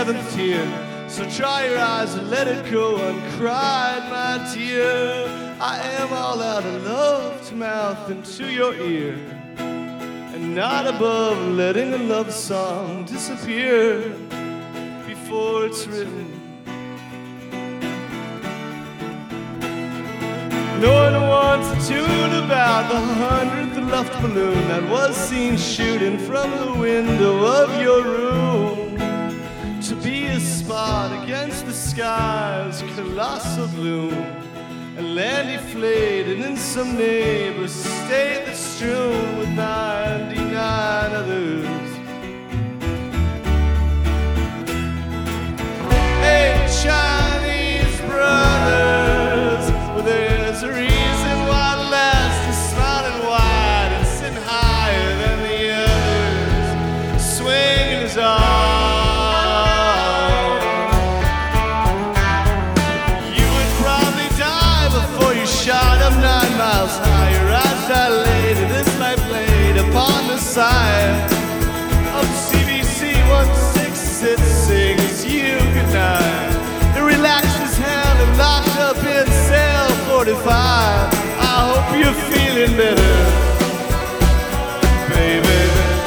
seventh tear. So dry your eyes and let it go uncried, my dear. I am all out of love to mouth and to your ear, and not above letting a love song disappear before it's written. No one wants to tune about the 100th aloft balloon that was seen shooting from the window of your room, to be a spot against the sky's colossal gloom, and land deflated in some neighbor's state that's strewn with 99 others. Hey, Chinese brothers, well, there's a reason why the last is smiling wide and sitting higher than the others, swinging his arm. You would probably die before you shot up 9 miles high. Your eyes dilated as life laid upon the side of CBC 166 sings you goodnight. He relaxed his hand and locked up in cell 45. I hope you're feeling better, baby.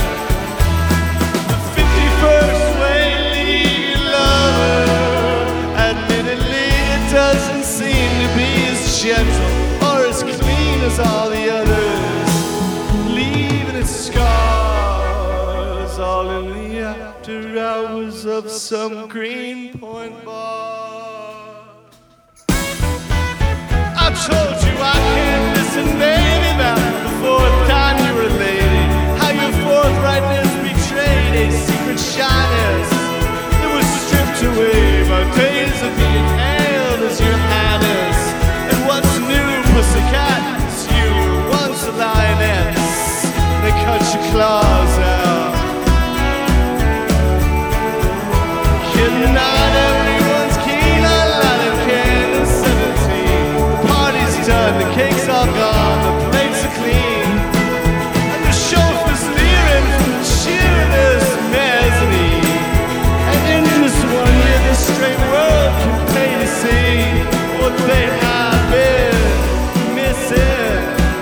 The 51st way to leave your lover, admittedly it doesn't seem to be as gentle or as clean as all the others, leaving its scars all in the after hours of some Greenpoint bar. I told you I can't listen, baby, about the 4th time you were a lady, how your forthrightness betrayed a secret shyness that was stripped away by days of being hailed as your highness. And what's new, pussycat, is you were once a lioness, they cut your claws out. Kidding, not everyone's keen on lighting candles 17. The party's done, the cake's all gone, the plates are clean, and the chauffeur's leering from the sheerness mezzanine. And in just 1 year, this straight world can pay to see what they have been missing.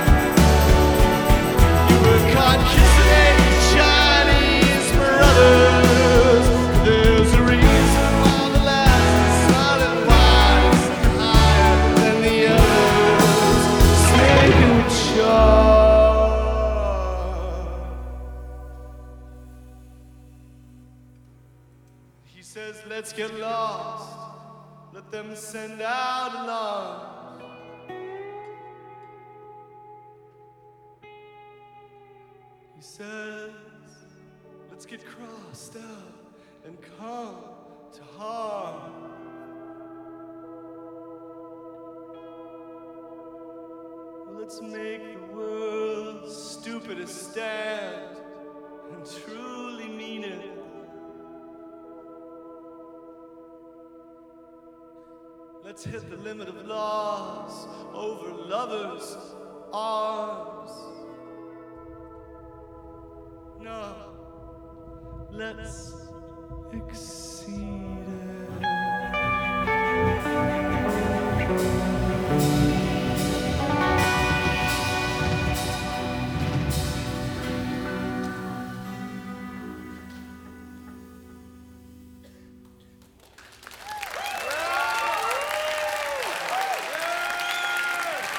You were caught kissing a Chinese brothers. There's a reason why the last is smiling wide and higher than the others, snaking with charm. He says, let's get lost, let them send out alarms. He says, let's get crossed out and come to harm. Let's make the world's stupidest stand and truly mean it. Let's hit the limit of laws over lovers' arms. No, let's exceed.